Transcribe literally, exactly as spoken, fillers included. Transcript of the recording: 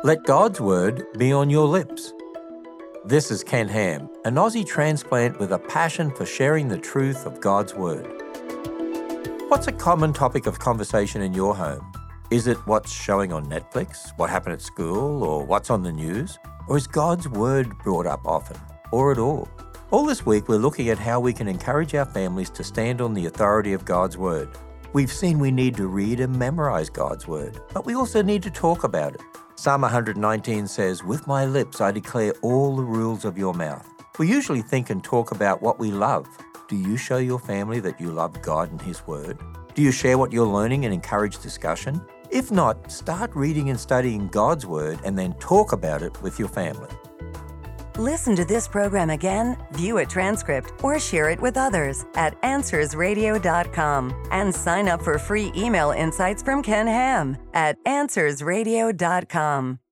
Let God's Word be on your lips. This is Ken Ham, an Aussie transplant with a passion for sharing the truth of God's Word. What's a common topic of conversation in your home? Is it what's showing on Netflix, what happened at school, or what's on the news? Or is God's Word brought up often, or at all? All this week, we're looking at how we can encourage our families to stand on the authority of God's Word. We've seen we need to read and memorize God's Word, but we also need to talk about it. Psalm one nineteen says, "With my lips I declare all the rules of your mouth." We usually think and talk about what we love. Do you show your family that you love God and His Word? Do you share what you're learning and encourage discussion? If not, start reading and studying God's Word and then talk about it with your family. Listen to this program again, view a transcript, or share it with others at answers radio dot com and sign up for free email insights from Ken Ham at answers radio dot com.